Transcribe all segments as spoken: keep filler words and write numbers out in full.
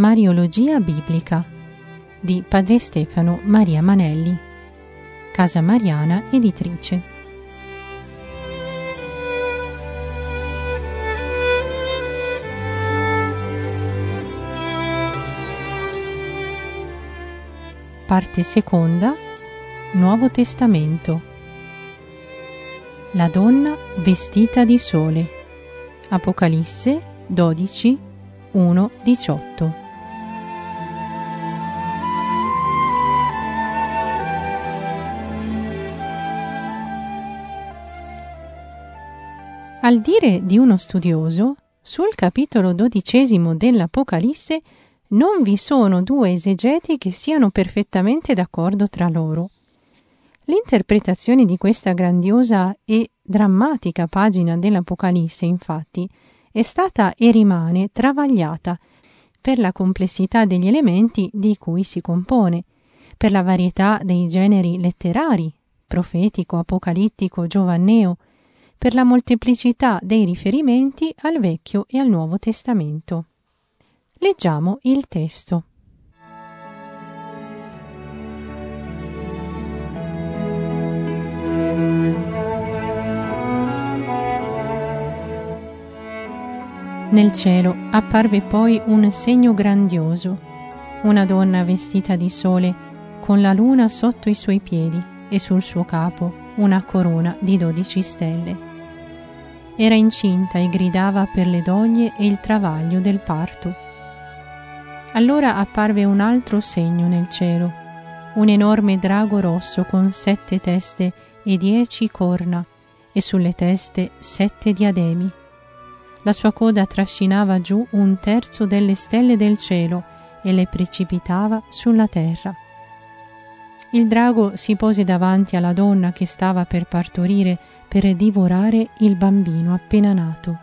Mariologia biblica di Padre Stefano Maria Manelli, Casa Mariana Editrice. Parte seconda, Nuovo Testamento. La donna vestita di sole. Apocalisse dodici, uno diciotto. Al dire di uno studioso, sul capitolo dodicesimo dell'Apocalisse non vi sono due esegeti che siano perfettamente d'accordo tra loro. L'interpretazione di questa grandiosa e drammatica pagina dell'Apocalisse, infatti, è stata e rimane travagliata per la complessità degli elementi di cui si compone, per la varietà dei generi letterari, profetico, apocalittico, giovanneo, per la molteplicità dei riferimenti al Vecchio e al Nuovo Testamento. Leggiamo il testo. Nel cielo apparve poi un segno grandioso, una donna vestita di sole, con la luna sotto i suoi piedi e sul suo capo una corona di dodici stelle. Era incinta e gridava per le doglie e il travaglio del parto. Allora apparve un altro segno nel cielo, un enorme drago rosso con sette teste e dieci corna, e sulle teste sette diademi. La sua coda trascinava giù un terzo delle stelle del cielo e le precipitava sulla terra. Il drago si pose davanti alla donna che stava per partorire per divorare il bambino appena nato.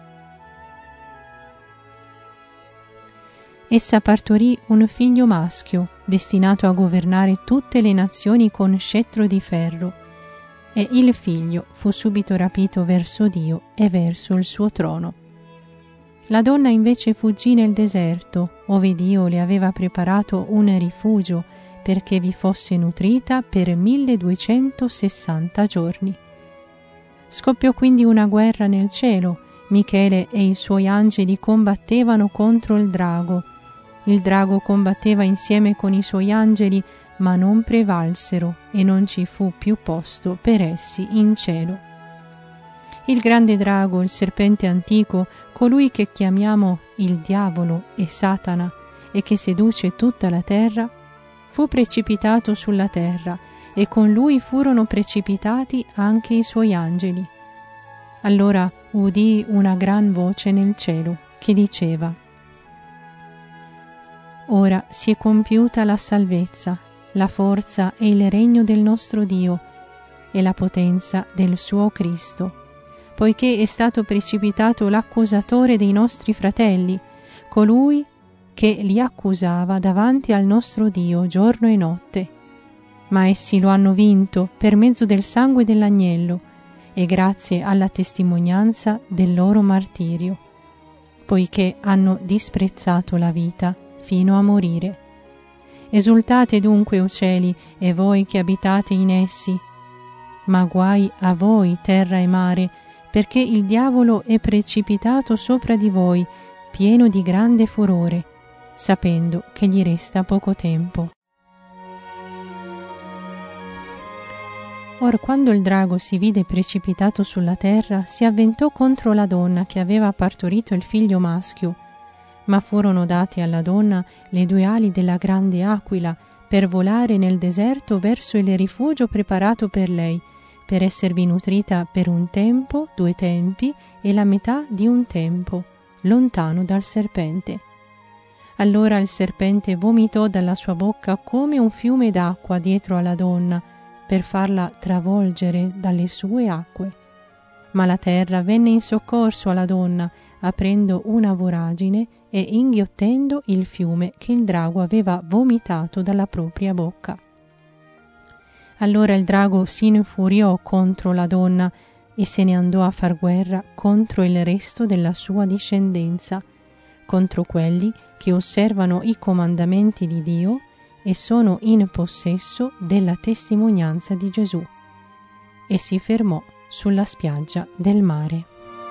Essa partorì un figlio maschio, destinato a governare tutte le nazioni con scettro di ferro, e il figlio fu subito rapito verso Dio e verso il suo trono. La donna invece fuggì nel deserto, ove Dio le aveva preparato un rifugio perché vi fosse nutrita per milleduecentosessanta giorni. Scoppiò quindi una guerra nel cielo. Michele e i suoi angeli combattevano contro il drago. Il drago combatteva insieme con i suoi angeli, ma non prevalsero e non ci fu più posto per essi in cielo. Il grande drago, il serpente antico, colui che chiamiamo il diavolo e Satana e che seduce tutta la terra, fu precipitato sulla terra e con lui furono precipitati anche i suoi angeli. Allora udii una gran voce nel cielo che diceva: Ora si è compiuta la salvezza, la forza e il regno del nostro Dio e la potenza del suo Cristo, poiché è stato precipitato l'accusatore dei nostri fratelli, colui che li accusava davanti al nostro Dio giorno e notte. Ma essi lo hanno vinto per mezzo del sangue dell'agnello e grazie alla testimonianza del loro martirio, poiché hanno disprezzato la vita fino a morire. Esultate dunque, o cieli, e voi che abitate in essi, ma guai a voi, terra e mare, perché il diavolo è precipitato sopra di voi, pieno di grande furore, sapendo che gli resta poco tempo. Or quando il drago si vide precipitato sulla terra, si avventò contro la donna che aveva partorito il figlio maschio, ma furono date alla donna le due ali della grande aquila per volare nel deserto verso il rifugio preparato per lei, per esservi nutrita per un tempo, due tempi e la metà di un tempo, lontano dal serpente. Allora il serpente vomitò dalla sua bocca come un fiume d'acqua dietro alla donna, per farla travolgere dalle sue acque. Ma la terra venne in soccorso alla donna, aprendo una voragine e inghiottendo il fiume che il drago aveva vomitato dalla propria bocca. Allora il drago si infuriò contro la donna e se ne andò a far guerra contro il resto della sua discendenza, contro quelli che osservano i comandamenti di Dio e sono in possesso della testimonianza di Gesù. E si fermò sulla spiaggia del mare.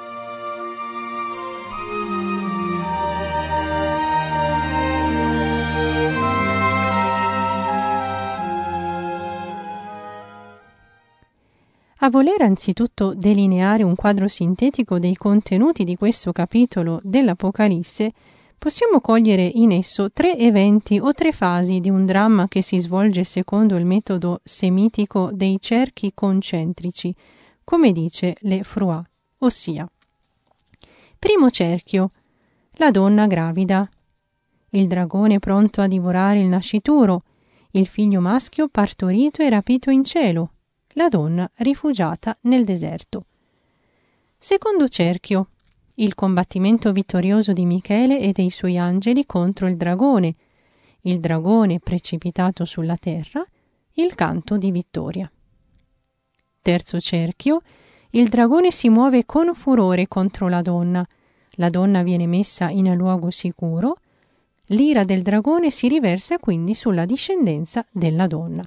A voler anzitutto delineare un quadro sintetico dei contenuti di questo capitolo dell'Apocalisse, possiamo cogliere in esso tre eventi o tre fasi di un dramma che si svolge secondo il metodo semitico dei cerchi concentrici, come dice Le Fruat, ossia: primo cerchio, la donna gravida, il dragone pronto a divorare il nascituro, il figlio maschio partorito e rapito in cielo, la donna rifugiata nel deserto. Secondo cerchio, il combattimento vittorioso di Michele e dei suoi angeli contro il dragone, il dragone precipitato sulla terra, il canto di vittoria. Terzo cerchio, il dragone si muove con furore contro la donna, la donna viene messa in luogo sicuro, l'ira del dragone si riversa quindi sulla discendenza della donna.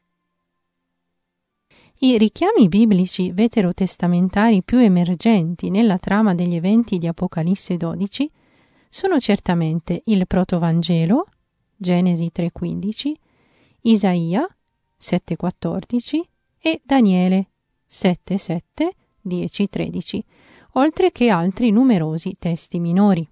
I richiami biblici veterotestamentari più emergenti nella trama degli eventi di Apocalisse dodici sono certamente il Protovangelo, Genesi tre quindici, Isaia sette quattordici e Daniele sette sette, dieci tredici, oltre che altri numerosi testi minori.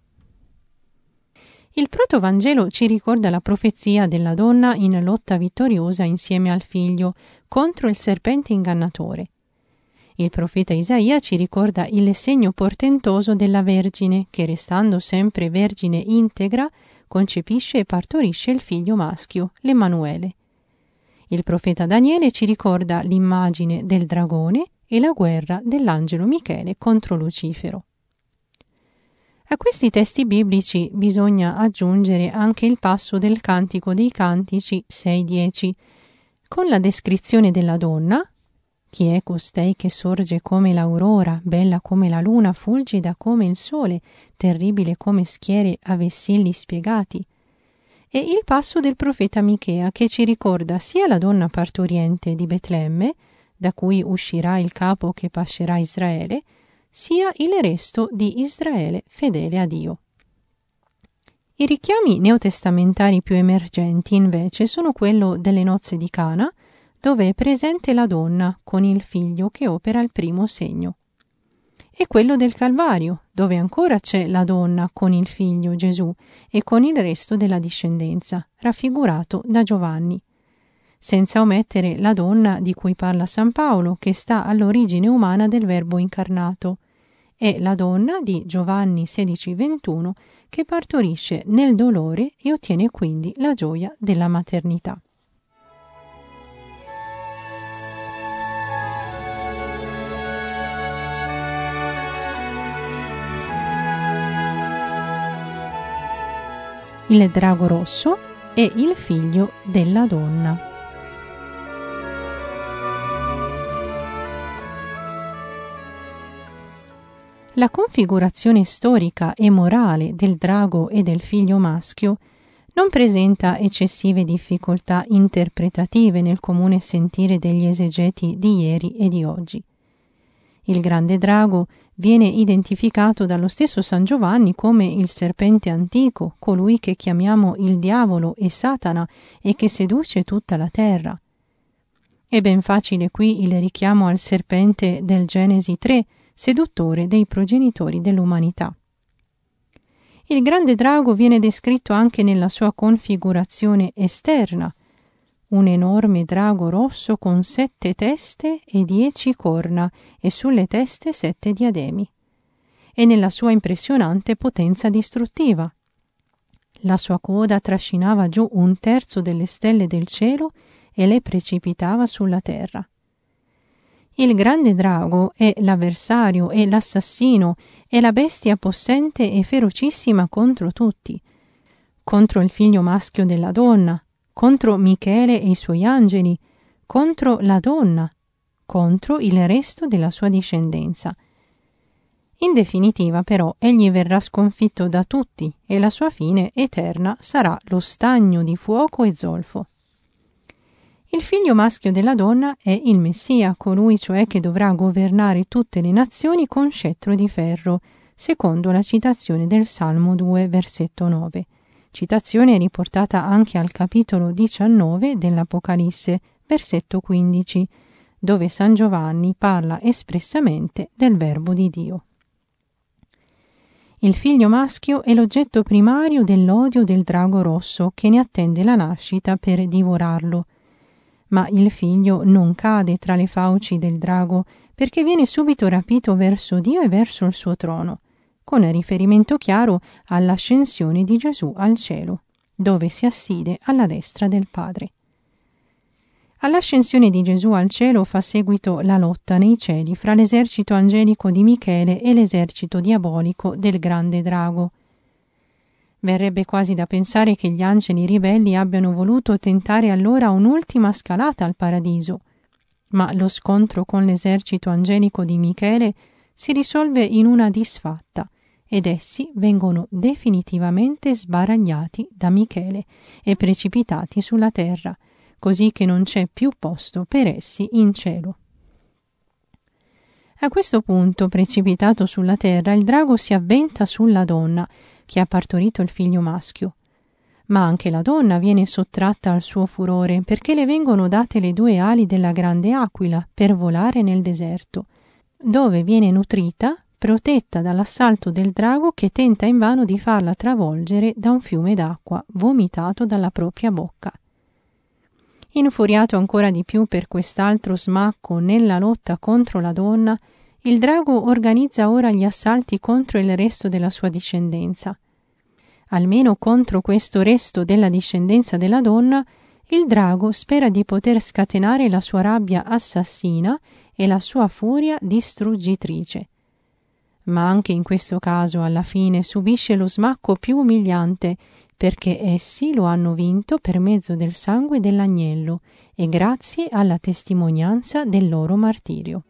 Il Protovangelo ci ricorda la profezia della donna in lotta vittoriosa insieme al figlio contro il serpente ingannatore. Il profeta Isaia ci ricorda il segno portentoso della Vergine che, restando sempre vergine integra, concepisce e partorisce il figlio maschio, l'Emanuele. Il profeta Daniele ci ricorda l'immagine del dragone e la guerra dell'angelo Michele contro Lucifero. A questi testi biblici bisogna aggiungere anche il passo del Cantico dei Cantici sei dieci, con la descrizione della donna: chi è costei che sorge come l'aurora, bella come la luna, fulgida come il sole, terribile come schiere a vessilli spiegati, e il passo del profeta Michea che ci ricorda sia la donna partoriente di Betlemme, da cui uscirà il capo che pascerà Israele, sia il resto di Israele fedele a Dio. I richiami neotestamentari più emergenti invece sono quello delle nozze di Cana, dove è presente la donna con il figlio che opera il primo segno, e quello del Calvario, dove ancora c'è la donna con il figlio Gesù e con il resto della discendenza, raffigurato da Giovanni, senza omettere la donna di cui parla San Paolo, che sta all'origine umana del Verbo incarnato, e la donna di Giovanni sedici ventuno che partorisce nel dolore e ottiene quindi la gioia della maternità. Il drago rosso e il figlio della donna. La configurazione storica e morale del drago e del figlio maschio non presenta eccessive difficoltà interpretative nel comune sentire degli esegeti di ieri e di oggi. Il grande drago viene identificato dallo stesso San Giovanni come il serpente antico, colui che chiamiamo il diavolo e Satana e che seduce tutta la terra. È ben facile qui il richiamo al serpente del Genesi tre, seduttore dei progenitori dell'umanità. Il grande drago viene descritto anche nella sua configurazione esterna, un enorme drago rosso con sette teste e dieci corna e sulle teste sette diademi, e nella sua impressionante potenza distruttiva. La sua coda trascinava giù un terzo delle stelle del cielo e le precipitava sulla terra. Il grande drago è l'avversario e l'assassino, è la bestia possente e ferocissima contro tutti, contro il figlio maschio della donna, contro Michele e i suoi angeli, contro la donna, contro il resto della sua discendenza. In definitiva, però, egli verrà sconfitto da tutti e la sua fine eterna sarà lo stagno di fuoco e zolfo. Il figlio maschio della donna è il Messia, colui cioè che dovrà governare tutte le nazioni con scettro di ferro, secondo la citazione del Salmo due, versetto nove. Citazione riportata anche al capitolo diciannove dell'Apocalisse, versetto quindici, dove San Giovanni parla espressamente del Verbo di Dio. Il figlio maschio è l'oggetto primario dell'odio del drago rosso che ne attende la nascita per divorarlo. Ma il figlio non cade tra le fauci del drago perché viene subito rapito verso Dio e verso il suo trono, con riferimento chiaro all'ascensione di Gesù al cielo, dove si assiede alla destra del Padre. All'ascensione di Gesù al cielo fa seguito la lotta nei cieli fra l'esercito angelico di Michele e l'esercito diabolico del grande drago. Verrebbe quasi da pensare che gli angeli ribelli abbiano voluto tentare allora un'ultima scalata al paradiso, ma lo scontro con l'esercito angelico di Michele si risolve in una disfatta ed essi vengono definitivamente sbaragliati da Michele e precipitati sulla terra, così che non c'è più posto per essi in cielo. A questo punto, precipitato sulla terra, il drago si avventa sulla donna che ha partorito il figlio maschio. Ma anche la donna viene sottratta al suo furore perché le vengono date le due ali della grande aquila per volare nel deserto, dove viene nutrita, protetta dall'assalto del drago che tenta invano di farla travolgere da un fiume d'acqua vomitato dalla propria bocca. Infuriato ancora di più per quest'altro smacco nella lotta contro la donna, il drago organizza ora gli assalti contro il resto della sua discendenza. Almeno contro questo resto della discendenza della donna, il drago spera di poter scatenare la sua rabbia assassina e la sua furia distruggitrice. Ma anche in questo caso, alla fine, subisce lo smacco più umiliante, perché essi lo hanno vinto per mezzo del sangue dell'agnello e grazie alla testimonianza del loro martirio.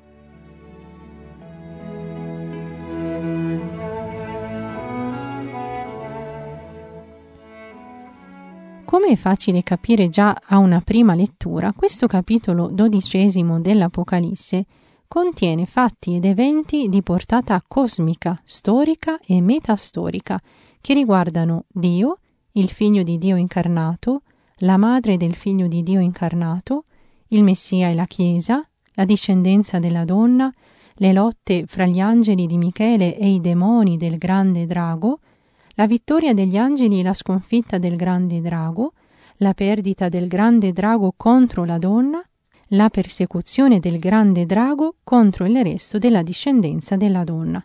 Come è facile capire già a una prima lettura, questo capitolo dodicesimo dell'Apocalisse contiene fatti ed eventi di portata cosmica, storica e metastorica, che riguardano Dio, il Figlio di Dio incarnato, la madre del Figlio di Dio incarnato, il Messia e la Chiesa, la discendenza della donna, le lotte fra gli angeli di Michele e i demoni del grande drago, la vittoria degli angeli e la sconfitta del grande drago, la perdita del grande drago contro la donna, la persecuzione del grande drago contro il resto della discendenza della donna.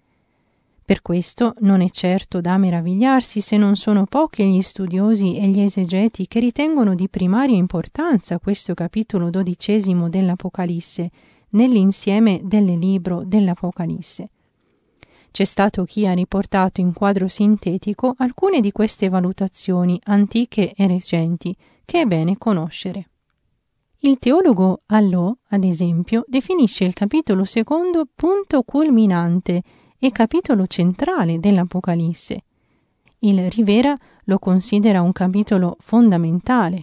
Per questo non è certo da meravigliarsi se non sono pochi gli studiosi e gli esegeti che ritengono di primaria importanza questo capitolo dodicesimo dell'Apocalisse nell'insieme del libro dell'Apocalisse. C'è stato chi ha riportato in quadro sintetico alcune di queste valutazioni antiche e recenti che è bene conoscere. Il teologo Allò, ad esempio, definisce il capitolo secondo punto culminante e capitolo centrale dell'Apocalisse. Il Rivera lo considera un capitolo fondamentale.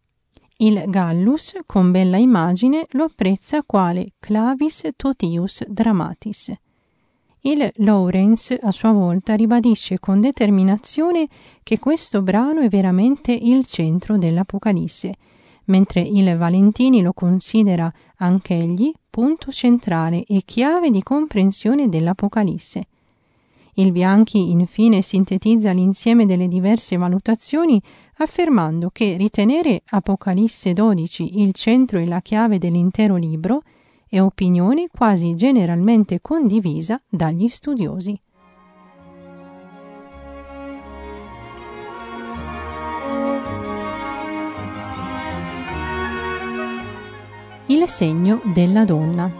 Il Gallus, con bella immagine, lo apprezza quale clavis totius dramatis. Il Lawrence, a sua volta, ribadisce con determinazione che questo brano è veramente il centro dell'Apocalisse, mentre il Valentini lo considera anch'egli punto centrale e chiave di comprensione dell'Apocalisse. Il Bianchi, infine, sintetizza l'insieme delle diverse valutazioni affermando che ritenere Apocalisse dodici il centro e la chiave dell'intero libro è opinione quasi generalmente condivisa dagli studiosi. Il segno della donna.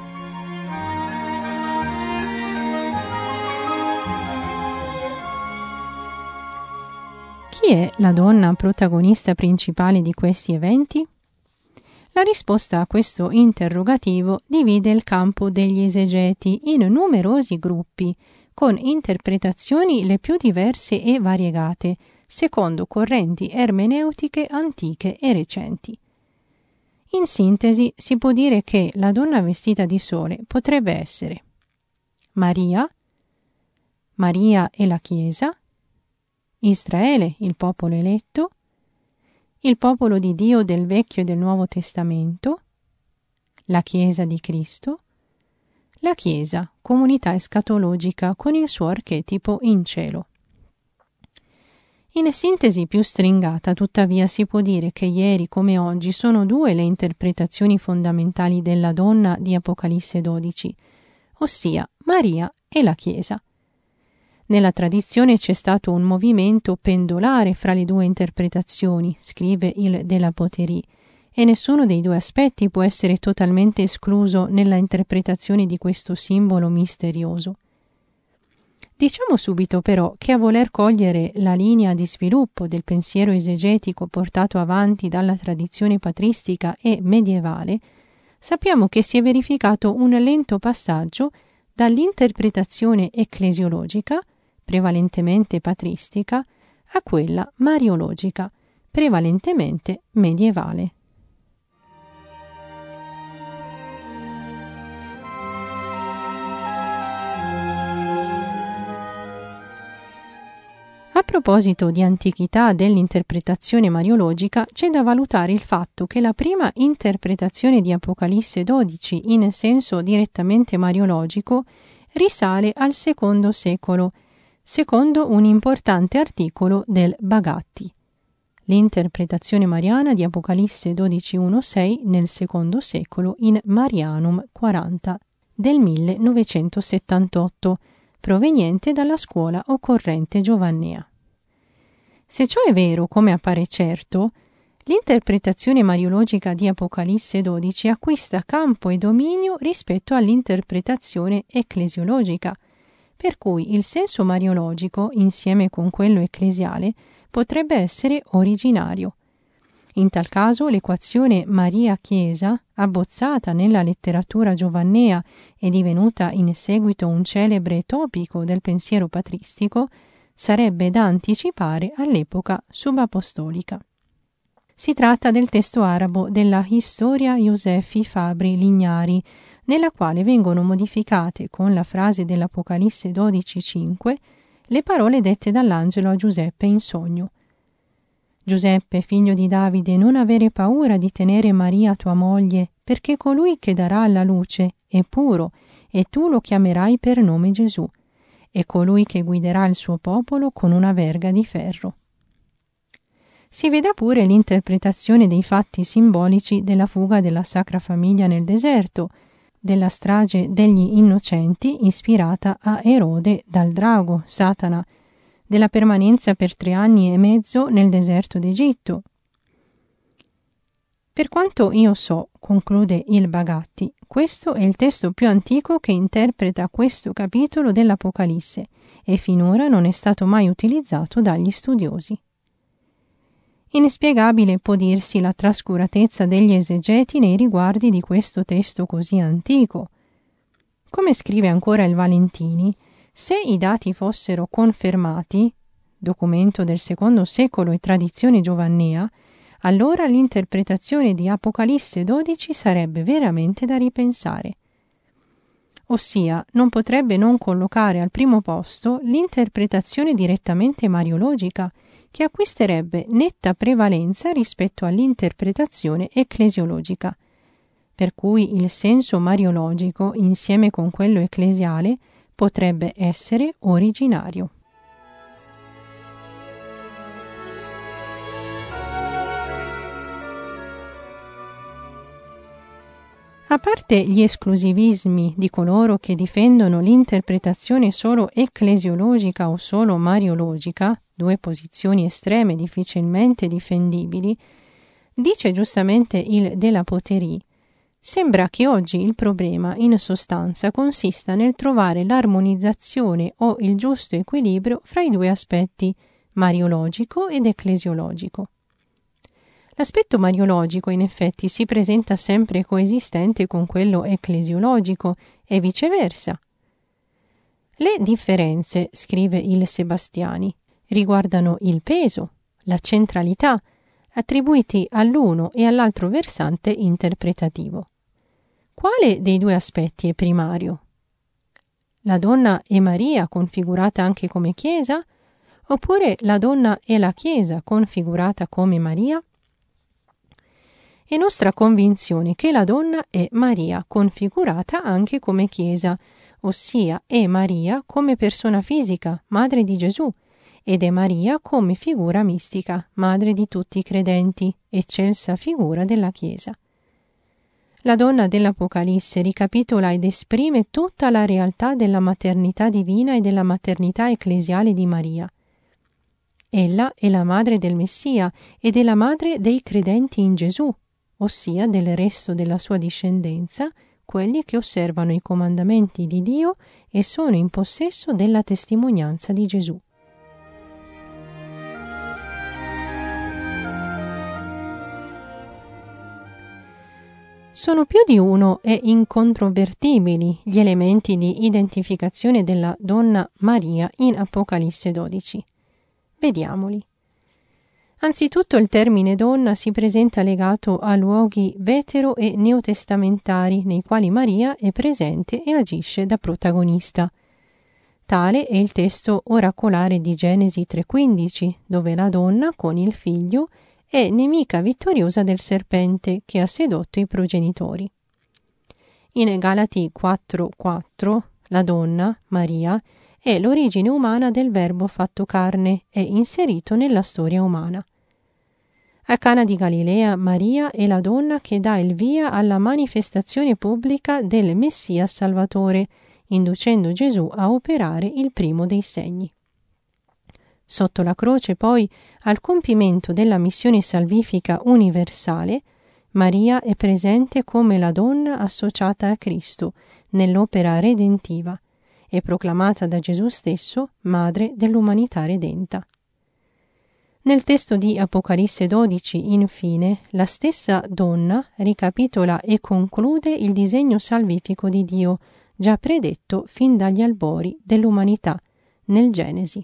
Chi è la donna protagonista principale di questi eventi? La risposta a questo interrogativo divide il campo degli esegeti in numerosi gruppi, con interpretazioni le più diverse e variegate, secondo correnti ermeneutiche antiche e recenti. In sintesi, si può dire che la donna vestita di sole potrebbe essere Maria, Maria e la Chiesa, Israele, il popolo eletto, il popolo di Dio del Vecchio e del Nuovo Testamento, la Chiesa di Cristo, la Chiesa, comunità escatologica con il suo archetipo in cielo. In sintesi più stringata, tuttavia, si può dire che ieri come oggi sono due le interpretazioni fondamentali della donna di Apocalisse dodici, ossia Maria e la Chiesa. Nella tradizione c'è stato un movimento pendolare fra le due interpretazioni, scrive il De la Poterie, e nessuno dei due aspetti può essere totalmente escluso nella interpretazione di questo simbolo misterioso. Diciamo subito però che a voler cogliere la linea di sviluppo del pensiero esegetico portato avanti dalla tradizione patristica e medievale, sappiamo che si è verificato un lento passaggio dall'interpretazione ecclesiologica, prevalentemente patristica, a quella mariologica, prevalentemente medievale. A proposito di antichità dell'interpretazione mariologica, c'è da valutare il fatto che la prima interpretazione di Apocalisse dodici in senso direttamente mariologico risale al secondo secolo, secondo un importante articolo del Bagatti. L'interpretazione mariana di Apocalisse dodici uno sei nel secondo secolo in Marianum quaranta del millenovecentosettantotto, proveniente dalla scuola occorrente giovannea. Se ciò è vero, come appare certo, l'interpretazione mariologica di Apocalisse dodici acquista campo e dominio rispetto all'interpretazione ecclesiologica, per cui il senso mariologico, insieme con quello ecclesiale, potrebbe essere originario. In tal caso l'equazione Maria-Chiesa, abbozzata nella letteratura giovannea e divenuta in seguito un celebre topico del pensiero patristico, sarebbe da anticipare all'epoca subapostolica. Si tratta del testo arabo della Historia Iosefi Fabri Lignari, nella quale vengono modificate con la frase dell'Apocalisse dodici cinque le parole dette dall'angelo a Giuseppe in sogno. Giuseppe, figlio di Davide, non avere paura di tenere Maria tua moglie, perché colui che darà alla luce è puro, e tu lo chiamerai per nome Gesù, e colui che guiderà il suo popolo con una verga di ferro. Si veda pure l'interpretazione dei fatti simbolici della fuga della Sacra Famiglia nel deserto, della strage degli innocenti ispirata a Erode dal drago, Satana, della permanenza per tre anni e mezzo nel deserto d'Egitto. Per quanto io so, conclude il Bagatti, questo è il testo più antico che interpreta questo capitolo dell'Apocalisse e finora non è stato mai utilizzato dagli studiosi. Inspiegabile può dirsi la trascuratezza degli esegeti nei riguardi di questo testo così antico. Come scrive ancora il Valentini, se i dati fossero confermati, documento del secondo secolo e tradizione giovannea, allora l'interpretazione di Apocalisse dodici sarebbe veramente da ripensare. Ossia, non potrebbe non collocare al primo posto l'interpretazione direttamente mariologica, che acquisterebbe netta prevalenza rispetto all'interpretazione ecclesiologica, per cui il senso mariologico, insieme con quello ecclesiale, potrebbe essere originario. A parte gli esclusivismi di coloro che difendono l'interpretazione solo ecclesiologica o solo mariologica, due posizioni estreme difficilmente difendibili, dice giustamente il De la Poterie, sembra che oggi il problema in sostanza consista nel trovare l'armonizzazione o il giusto equilibrio fra i due aspetti, mariologico ed ecclesiologico. L'aspetto mariologico, in effetti, si presenta sempre coesistente con quello ecclesiologico e viceversa. Le differenze, scrive il Sebastiani, riguardano il peso, la centralità, attribuiti all'uno e all'altro versante interpretativo. Quale dei due aspetti è primario? La donna è Maria, configurata anche come Chiesa, oppure la donna è la Chiesa, configurata come Maria? È nostra convinzione che la donna è Maria, configurata anche come Chiesa, ossia è Maria come persona fisica, madre di Gesù, ed è Maria come figura mistica, madre di tutti i credenti, eccelsa figura della Chiesa. La donna dell'Apocalisse ricapitola ed esprime tutta la realtà della maternità divina e della maternità ecclesiale di Maria. Ella è la madre del Messia ed è la madre dei credenti in Gesù, ossia del resto della sua discendenza, quelli che osservano i comandamenti di Dio e sono in possesso della testimonianza di Gesù. Sono più di uno e incontrovertibili gli elementi di identificazione della donna Maria in Apocalisse dodici. Vediamoli. Anzitutto il termine donna si presenta legato a luoghi vetero e neotestamentari nei quali Maria è presente e agisce da protagonista. Tale è il testo oracolare di Genesi tre quindici, dove la donna con il figlio è nemica vittoriosa del serpente che ha sedotto i progenitori. In Galati quattro quattro, la donna, Maria, è l'origine umana del Verbo fatto carne e inserito nella storia umana. A Cana di Galilea, Maria è la donna che dà il via alla manifestazione pubblica del Messia Salvatore, inducendo Gesù a operare il primo dei segni. Sotto la croce, poi, al compimento della missione salvifica universale, Maria è presente come la donna associata a Cristo nell'opera redentiva e proclamata da Gesù stesso madre dell'umanità redenta. Nel testo di Apocalisse dodici, infine, la stessa donna ricapitola e conclude il disegno salvifico di Dio, già predetto fin dagli albori dell'umanità, nel Genesi.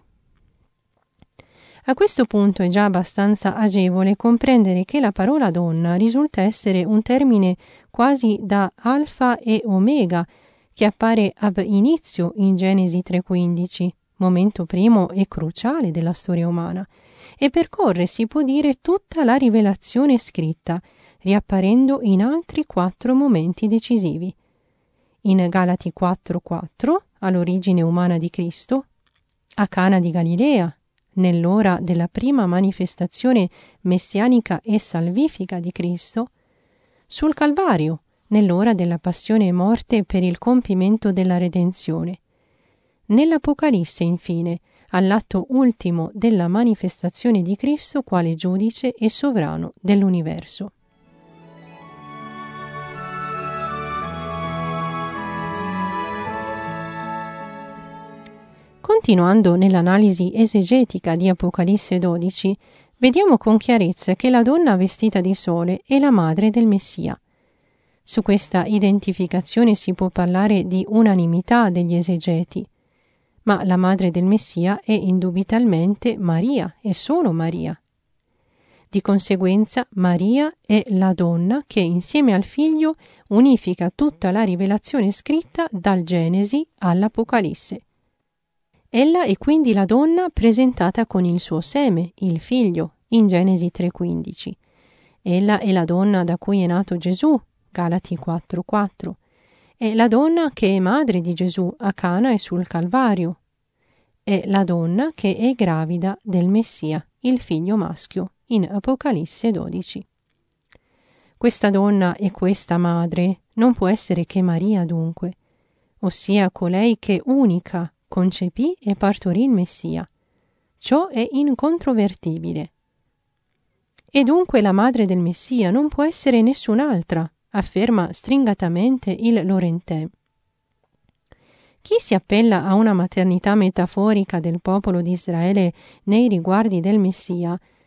A questo punto è già abbastanza agevole comprendere che la parola donna risulta essere un termine quasi da alfa e omega che appare ab inizio in Genesi tre quindici, momento primo e cruciale della storia umana, e percorre, si può dire, tutta la rivelazione scritta, riapparendo in altri quattro momenti decisivi. In Galati quattro quattro, all'origine umana di Cristo, a Cana di Galilea, nell'ora della prima manifestazione messianica e salvifica di Cristo, sul Calvario, nell'ora della passione e morte per il compimento della redenzione. Nell'Apocalisse, infine, all'atto ultimo della manifestazione di Cristo quale giudice e sovrano dell'universo. Continuando nell'analisi esegetica di Apocalisse dodici, vediamo con chiarezza che la donna vestita di sole è la madre del Messia. Su questa identificazione si può parlare di unanimità degli esegeti, ma la madre del Messia è indubitabilmente Maria e solo Maria. Di conseguenza, Maria è la donna che insieme al figlio unifica tutta la rivelazione scritta dal Genesi all'Apocalisse. Ella è quindi la donna presentata con il suo seme, il figlio, in Genesi tre quindici. Ella è la donna da cui è nato Gesù, Galati quattro quattro. È la donna che è madre di Gesù a Cana e sul Calvario. È la donna che è gravida del Messia, il figlio maschio, in Apocalisse dodici. Questa donna e questa madre non può essere che Maria dunque, ossia colei che unica concepì e partorì il Messia. Ciò è incontrovertibile. E dunque la madre del Messia non può essere nessun'altra, afferma stringatamente il Laurentin. Chi si appella a una maternità metaforica del popolo di Israele nei riguardi del Messia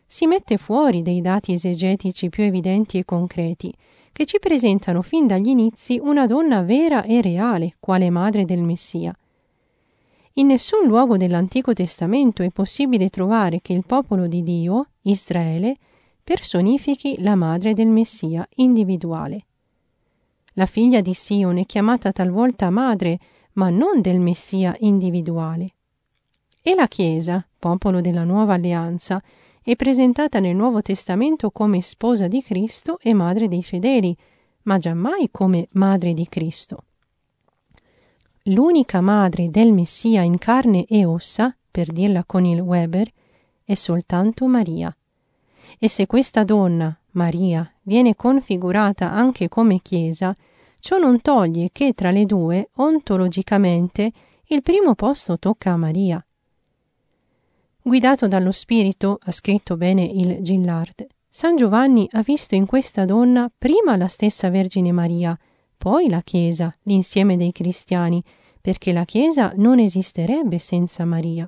si mette fuori dei dati esegetici più evidenti e concreti, che ci presentano fin dagli inizi una donna vera e reale, quale madre del Messia. In nessun luogo dell'Antico Testamento è possibile trovare che il popolo di Dio, Israele, personifichi la madre del Messia individuale. La figlia di Sion è chiamata talvolta madre, ma non del Messia individuale. E la Chiesa, popolo della Nuova Alleanza, è presentata nel Nuovo Testamento come sposa di Cristo e madre dei fedeli, ma giammai come madre di Cristo. L'unica madre del Messia in carne e ossa, per dirla con il Weber, è soltanto Maria. E se questa donna, Maria, viene configurata anche come Chiesa, ciò non toglie che tra le due, ontologicamente, il primo posto tocca a Maria. Guidato dallo Spirito, ha scritto bene il Gillard, San Giovanni ha visto in questa donna prima la stessa Vergine Maria, poi la Chiesa, l'insieme dei cristiani, perché la Chiesa non esisterebbe senza Maria.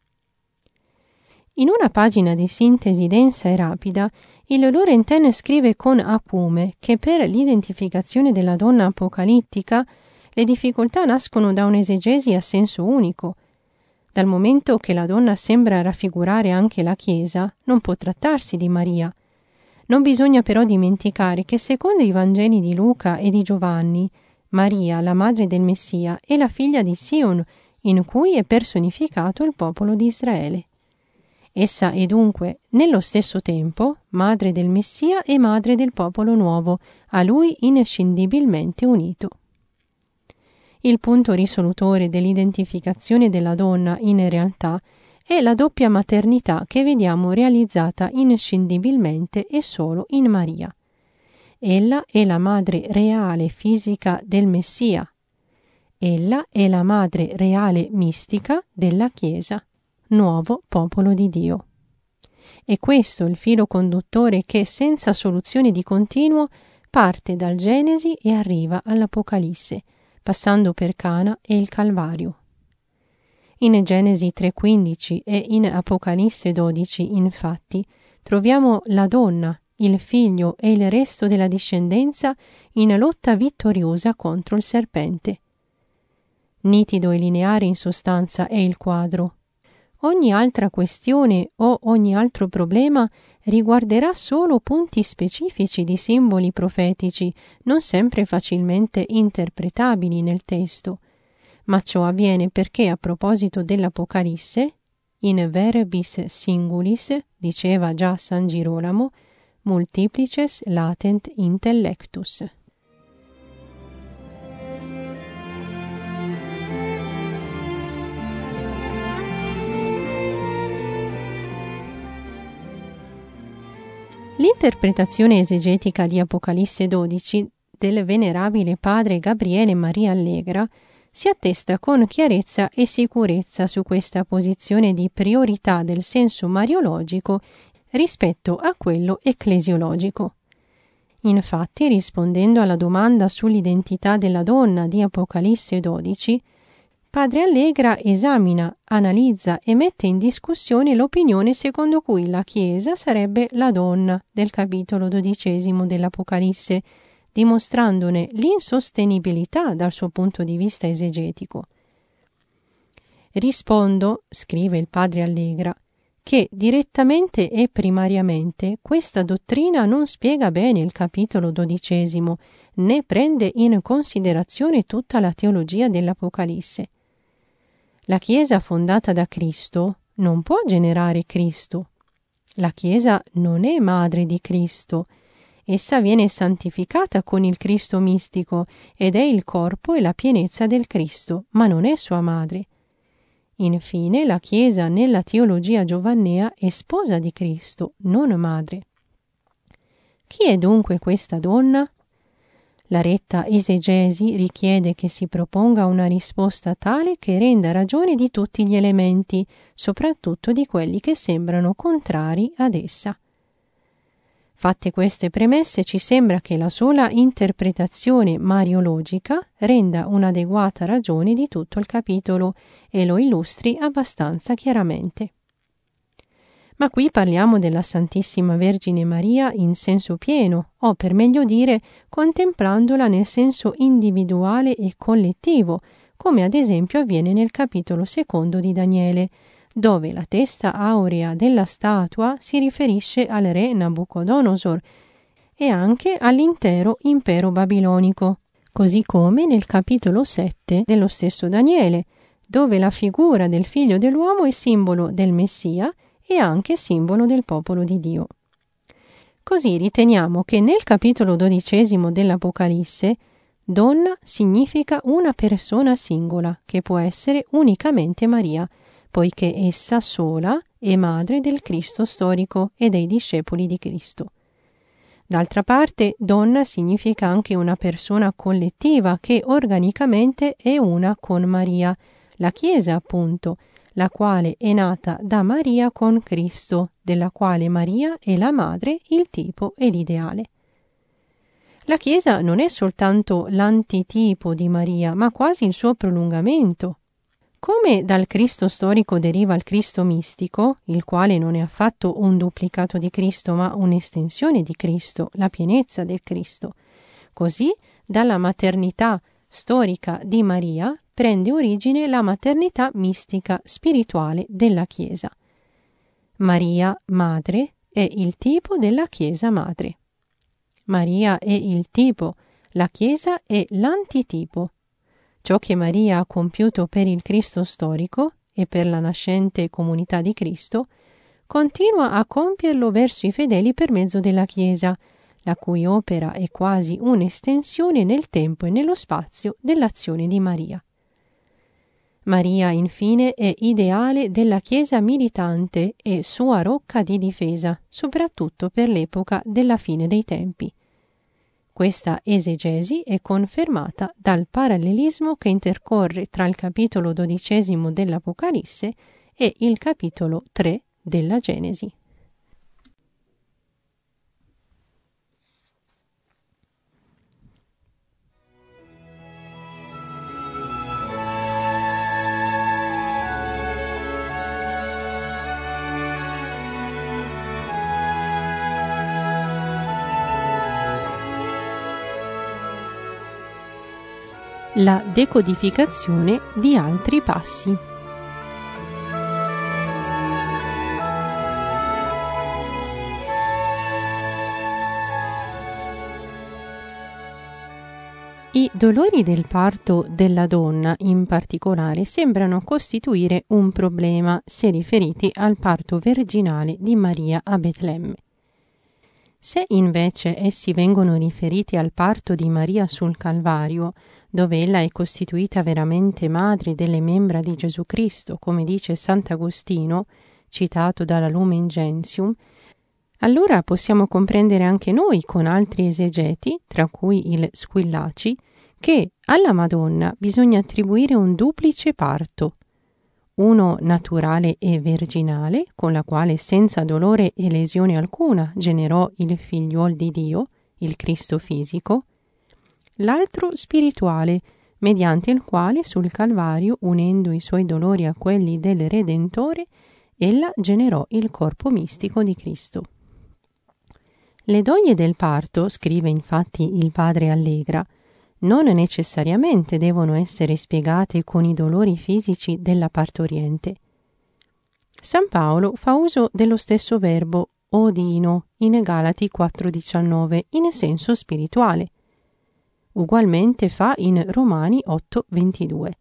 In una pagina di sintesi densa e rapida, il Laurentien scrive con acume che per l'identificazione della donna apocalittica le difficoltà nascono da un'esegesi a senso unico. Dal momento che la donna sembra raffigurare anche la Chiesa, non può trattarsi di Maria. Non bisogna però dimenticare che secondo i Vangeli di Luca e di Giovanni, Maria, la madre del Messia, è la figlia di Sion, in cui è personificato il popolo di Israele. Essa è dunque, nello stesso tempo, madre del Messia e madre del popolo nuovo, a lui inscindibilmente unito. Il punto risolutore dell'identificazione della donna in realtà è la doppia maternità che vediamo realizzata inscindibilmente e solo in Maria. Ella è la madre reale fisica del Messia. Ella è la madre reale mistica della Chiesa, nuovo popolo di Dio. È questo il filo conduttore che, senza soluzione di continuo, parte dal Genesi e arriva all'Apocalisse, passando per Cana e il Calvario. In Genesi tre quindici e in Apocalisse dodici, infatti, troviamo la donna, il figlio e il resto della discendenza in lotta vittoriosa contro il serpente. Nitido e lineare in sostanza è il quadro. Ogni altra questione o ogni altro problema riguarderà solo punti specifici di simboli profetici, non sempre facilmente interpretabili nel testo. Ma ciò avviene perché, a proposito dell'Apocalisse, in verbis singulis, diceva già San Girolamo, multiplices latent intellectus. L'interpretazione esegetica di Apocalisse dodici del venerabile padre Gabriele Maria Allegra si attesta con chiarezza e sicurezza su questa posizione di priorità del senso mariologico rispetto a quello ecclesiologico. Infatti, rispondendo alla domanda sull'identità della donna di Apocalisse dodici, padre Allegra esamina, analizza e mette in discussione l'opinione secondo cui la Chiesa sarebbe la donna del capitolo dodicesimo dell'Apocalisse, dimostrandone l'insostenibilità dal suo punto di vista esegetico. Rispondo, scrive il padre Allegra, che direttamente e primariamente questa dottrina non spiega bene il capitolo dodicesimo, né prende in considerazione tutta la teologia dell'Apocalisse. La Chiesa fondata da Cristo non può generare Cristo. La Chiesa non è madre di Cristo. Essa viene santificata con il Cristo mistico ed è il corpo e la pienezza del Cristo, ma non è sua madre. Infine, la Chiesa nella teologia giovannea è sposa di Cristo, non madre. Chi è dunque questa donna? La retta esegesi richiede che si proponga una risposta tale che renda ragione di tutti gli elementi, soprattutto di quelli che sembrano contrari ad essa. Fatte queste premesse, ci sembra che la sola interpretazione mariologica renda un'adeguata ragione di tutto il capitolo e lo illustri abbastanza chiaramente. Ma qui parliamo della Santissima Vergine Maria in senso pieno, o per meglio dire, contemplandola nel senso individuale e collettivo, come ad esempio avviene nel capitolo secondo di Daniele, dove la testa aurea della statua si riferisce al re Nabucodonosor e anche all'intero impero babilonico, così come nel capitolo sette dello stesso Daniele, dove la figura del figlio dell'uomo è simbolo del Messia e anche simbolo del popolo di Dio. Così riteniamo che nel capitolo dodicesimo dell'Apocalisse donna significa una persona singola, che può essere unicamente Maria, poiché essa sola è madre del Cristo storico e dei discepoli di Cristo. D'altra parte, donna significa anche una persona collettiva che organicamente è una con Maria, la Chiesa appunto, la quale è nata da Maria con Cristo, della quale Maria è la madre, il tipo e l'ideale. La Chiesa non è soltanto l'antitipo di Maria, ma quasi il suo prolungamento. Come dal Cristo storico deriva il Cristo mistico, il quale non è affatto un duplicato di Cristo, ma un'estensione di Cristo, la pienezza del Cristo, così dalla maternità storica di Maria prende origine la maternità mistica spirituale della Chiesa. Maria, madre, è il tipo della Chiesa madre. Maria è il tipo, la Chiesa è l'antitipo. Ciò che Maria ha compiuto per il Cristo storico e per la nascente comunità di Cristo, continua a compierlo verso i fedeli per mezzo della Chiesa, la cui opera è quasi un'estensione nel tempo e nello spazio dell'azione di Maria. Maria, infine, è ideale della Chiesa militante e sua rocca di difesa, soprattutto per l'epoca della fine dei tempi. Questa esegesi è confermata dal parallelismo che intercorre tra il capitolo dodicesimo dell'Apocalisse e il capitolo tre della Genesi. La decodificazione di altri passi. I dolori del parto della donna, in particolare, sembrano costituire un problema se riferiti al parto virginale di Maria a Betlemme. Se invece essi vengono riferiti al parto di Maria sul Calvario, dove ella è costituita veramente madre delle membra di Gesù Cristo, come dice Sant'Agostino, citato dalla Lumen Gentium, allora possiamo comprendere anche noi con altri esegeti, tra cui il Squillaci, che alla Madonna bisogna attribuire un duplice parto, uno naturale e virginale, con la quale senza dolore e lesione alcuna generò il figliuol di Dio, il Cristo fisico, l'altro spirituale, mediante il quale sul Calvario, unendo i suoi dolori a quelli del Redentore, ella generò il corpo mistico di Cristo. Le doglie del parto, scrive infatti il padre Allegra, non necessariamente devono essere spiegate con i dolori fisici della partoriente. San Paolo fa uso dello stesso verbo odino in Galati quattro diciannove in senso spirituale. Ugualmente fa in Romani otto ventidue.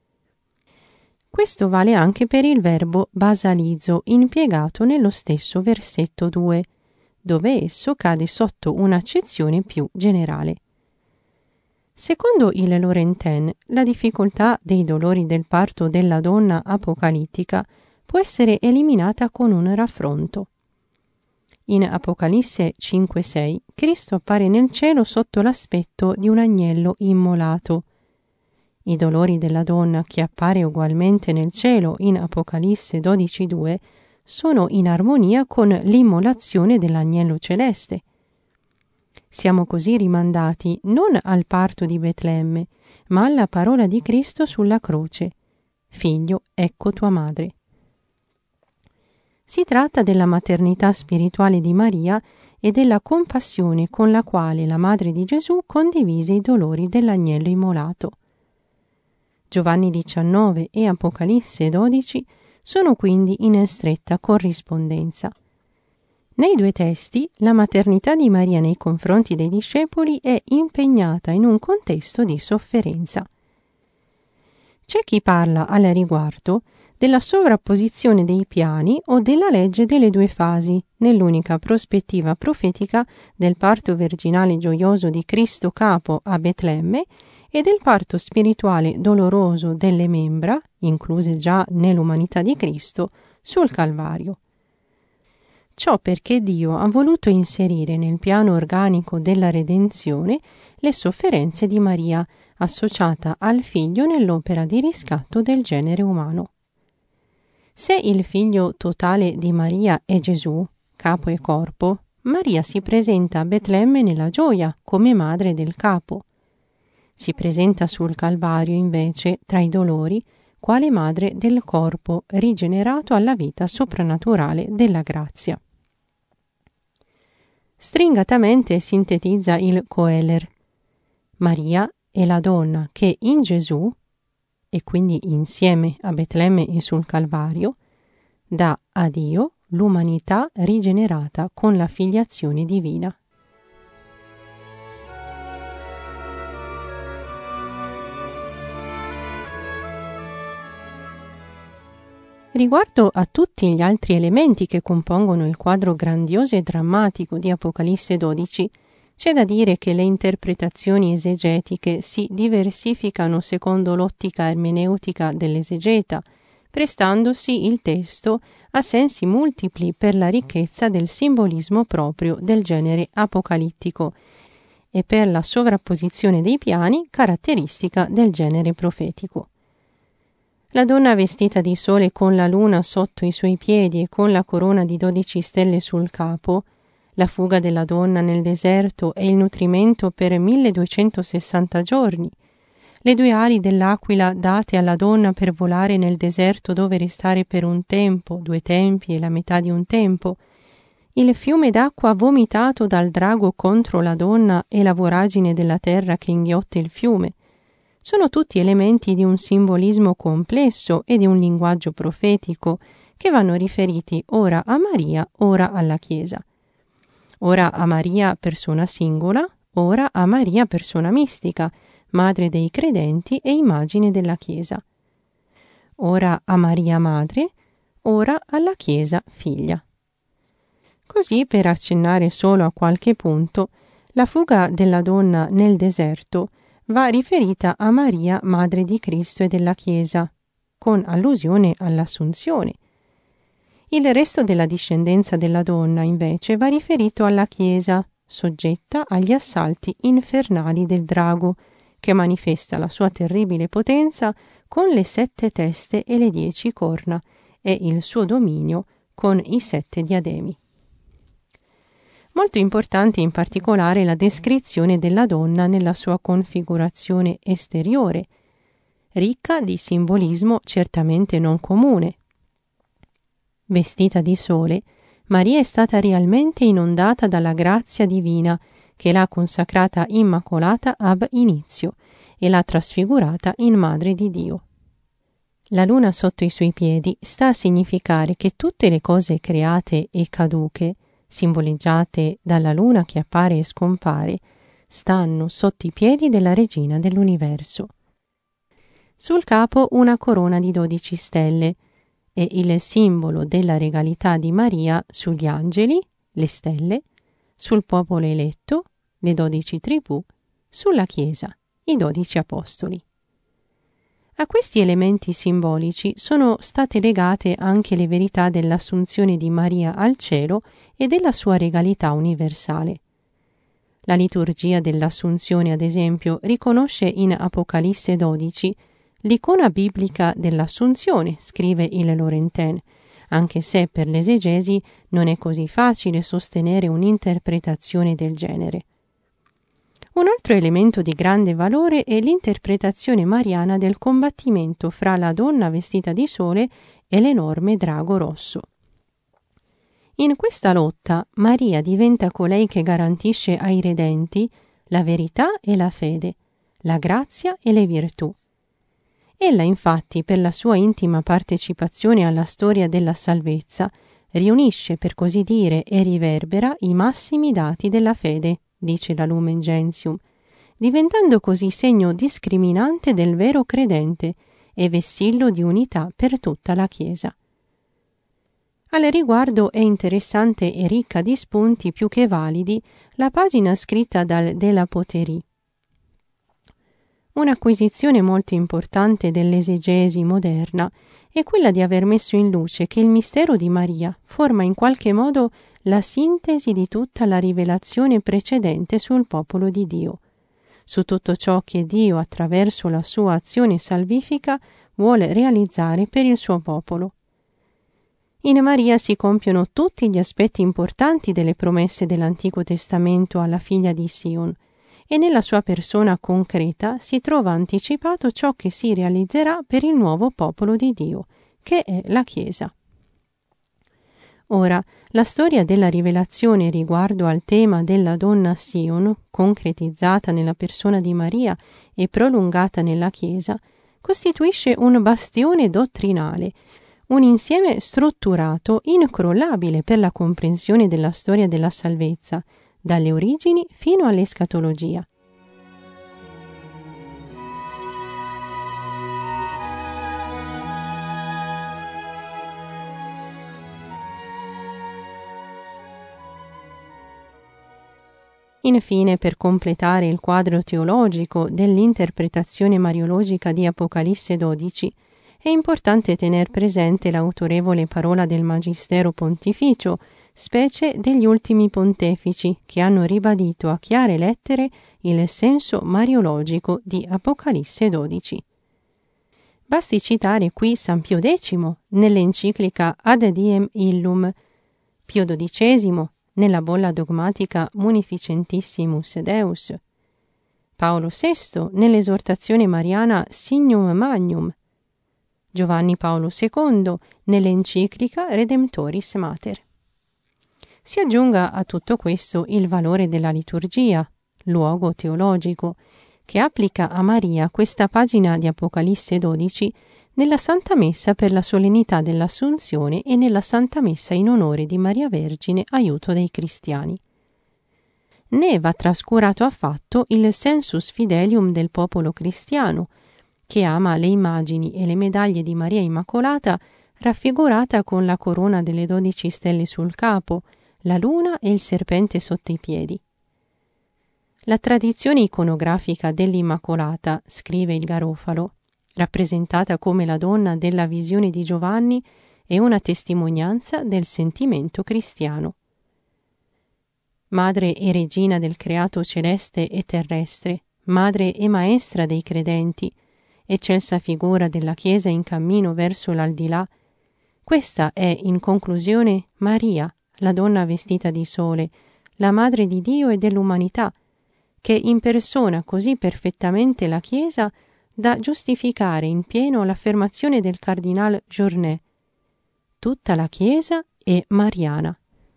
Questo vale anche per il verbo basalizzo impiegato nello stesso versetto due, dove esso cade sotto un'accezione più generale. Secondo il Laurentien, la difficoltà dei dolori del parto della donna apocalittica può essere eliminata con un raffronto. In Apocalisse cinque sei, Cristo appare nel cielo sotto l'aspetto di un agnello immolato. I dolori della donna, che appare ugualmente nel cielo in Apocalisse dodici due, sono in armonia con l'immolazione dell'agnello celeste. Siamo così rimandati non al parto di Betlemme, ma alla parola di Cristo sulla croce: Figlio, ecco tua madre. Si tratta della maternità spirituale di Maria e della compassione con la quale la Madre di Gesù condivise i dolori dell'agnello immolato. Giovanni diciannove e Apocalisse dodici sono quindi in stretta corrispondenza. Nei due testi, la maternità di Maria nei confronti dei discepoli è impegnata in un contesto di sofferenza. C'è chi parla al riguardo della sovrapposizione dei piani o della legge delle due fasi nell'unica prospettiva profetica del parto virginale gioioso di Cristo capo a Betlemme e del parto spirituale doloroso delle membra, incluse già nell'umanità di Cristo, sul Calvario. Ciò perché Dio ha voluto inserire nel piano organico della redenzione le sofferenze di Maria, associata al Figlio nell'opera di riscatto del genere umano. Se il Figlio totale di Maria è Gesù, capo e corpo, Maria si presenta a Betlemme nella gioia come madre del capo. Si presenta sul Calvario invece, tra i dolori, quale madre del corpo rigenerato alla vita soprannaturale della grazia. Stringatamente sintetizza il Koheler. Maria è la donna che in Gesù, e quindi insieme a Betlemme e sul Calvario, dà a Dio l'umanità rigenerata con la filiazione divina. Riguardo a tutti gli altri elementi che compongono il quadro grandioso e drammatico di Apocalisse dodici, c'è da dire che le interpretazioni esegetiche si diversificano secondo l'ottica ermeneutica dell'esegeta, prestandosi il testo a sensi multipli per la ricchezza del simbolismo proprio del genere apocalittico e per la sovrapposizione dei piani caratteristica del genere profetico. La donna vestita di sole con la luna sotto i suoi piedi e con la corona di dodici stelle sul capo, la fuga della donna nel deserto e il nutrimento per milleduecentosessanta giorni, le due ali dell'aquila date alla donna per volare nel deserto dove restare per un tempo, due tempi e la metà di un tempo, il fiume d'acqua vomitato dal drago contro la donna e la voragine della terra che inghiotte il fiume, sono tutti elementi di un simbolismo complesso e di un linguaggio profetico che vanno riferiti ora a Maria, ora alla Chiesa. Ora a Maria persona singola, ora a Maria persona mistica, madre dei credenti e immagine della Chiesa. Ora a Maria madre, ora alla Chiesa figlia. Così, per accennare solo a qualche punto, la fuga della donna nel deserto va riferita a Maria, madre di Cristo e della Chiesa, con allusione all'Assunzione. Il resto della discendenza della donna, invece, va riferito alla Chiesa, soggetta agli assalti infernali del drago, che manifesta la sua terribile potenza con le sette teste e le dieci corna, e il suo dominio con i sette diademi. Molto importante in particolare la descrizione della donna nella sua configurazione esteriore, ricca di simbolismo certamente non comune. Vestita di sole, Maria è stata realmente inondata dalla grazia divina che l'ha consacrata immacolata ab inizio e l'ha trasfigurata in Madre di Dio. La luna sotto i suoi piedi sta a significare che tutte le cose create e caduche, simboleggiate dalla luna che appare e scompare, stanno sotto i piedi della regina dell'universo. Sul capo una corona di dodici stelle e il simbolo della regalità di Maria sugli angeli, le stelle, sul popolo eletto, le dodici tribù, sulla Chiesa, i dodici apostoli. A questi elementi simbolici sono state legate anche le verità dell'assunzione di Maria al cielo e della sua regalità universale. La liturgia dell'Assunzione, ad esempio, riconosce in Apocalisse dodici l'icona biblica dell'Assunzione, scrive il Laurentin, anche se per l'esegesi non è così facile sostenere un'interpretazione del genere. Un altro elemento di grande valore è l'interpretazione mariana del combattimento fra la donna vestita di sole e l'enorme drago rosso. In questa lotta Maria diventa colei che garantisce ai redenti la verità e la fede, la grazia e le virtù. Ella infatti, per la sua intima partecipazione alla storia della salvezza, riunisce, per così dire, e riverbera i massimi dati della fede, dice la Lumen Gentium, diventando così segno discriminante del vero credente e vessillo di unità per tutta la Chiesa. Al riguardo è interessante e ricca di spunti più che validi la pagina scritta dal De la Poterie. Un'acquisizione molto importante dell'esegesi moderna è quella di aver messo in luce che il mistero di Maria forma in qualche modo la sintesi di tutta la rivelazione precedente sul popolo di Dio, su tutto ciò che Dio, attraverso la sua azione salvifica, vuole realizzare per il suo popolo. In Maria si compiono tutti gli aspetti importanti delle promesse dell'Antico Testamento alla figlia di Sion, e nella sua persona concreta si trova anticipato ciò che si realizzerà per il nuovo popolo di Dio, che è la Chiesa. Ora, la storia della rivelazione riguardo al tema della donna Sion, concretizzata nella persona di Maria e prolungata nella Chiesa, costituisce un bastione dottrinale, un insieme strutturato incrollabile per la comprensione della storia della salvezza, dalle origini fino all'escatologia. Infine, per completare il quadro teologico dell'interpretazione mariologica di Apocalisse dodici, è importante tener presente l'autorevole parola del Magistero Pontificio, specie degli ultimi pontefici, che hanno ribadito a chiare lettere il senso mariologico di Apocalisse dodici. Basti citare qui San Pio X nell'enciclica Ad Diem Illum, Pio dodicesimo nella bolla dogmatica Munificentissimus Deus, Paolo sesto nell'esortazione mariana Signum Magnum, Giovanni Paolo secondo nell'enciclica Redemptoris Mater. Si aggiunga a tutto questo il valore della liturgia, luogo teologico, che applica a Maria questa pagina di Apocalisse dodici nella Santa Messa per la solennità dell'Assunzione e nella Santa Messa in onore di Maria Vergine, aiuto dei cristiani. Né va trascurato affatto il sensus fidelium del popolo cristiano, che ama le immagini e le medaglie di Maria Immacolata raffigurata con la corona delle dodici stelle sul capo, la luna e il serpente sotto i piedi. La tradizione iconografica dell'Immacolata, scrive il Garofalo, rappresentata come la donna della visione di Giovanni, è una testimonianza del sentimento cristiano. Madre e regina del creato celeste e terrestre, madre e maestra dei credenti, eccelsa figura della Chiesa in cammino verso l'aldilà, questa è, in conclusione, Maria, la donna vestita di sole, la madre di Dio e dell'umanità, che impersona così perfettamente la Chiesa da giustificare in pieno l'affermazione del cardinal Journet: tutta la Chiesa è mariana.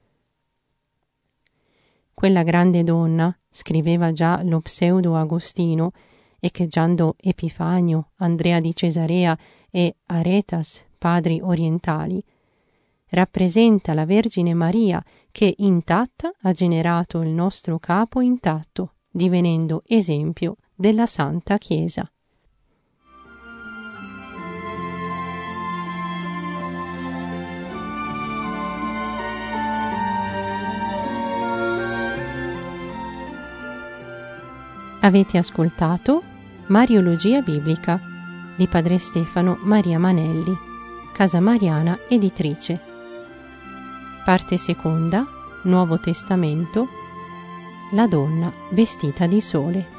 Quella grande donna, scriveva già lo pseudo Agostino, echeggiando Epifanio, Andrea di Cesarea e Aretas, padri orientali, rappresenta la Vergine Maria che intatta ha generato il nostro capo intatto, divenendo esempio della Santa Chiesa. Avete ascoltato Mariologia Biblica di Padre Stefano Maria Manelli, Casa Mariana Editrice. Parte seconda, Nuovo Testamento, la donna vestita di sole.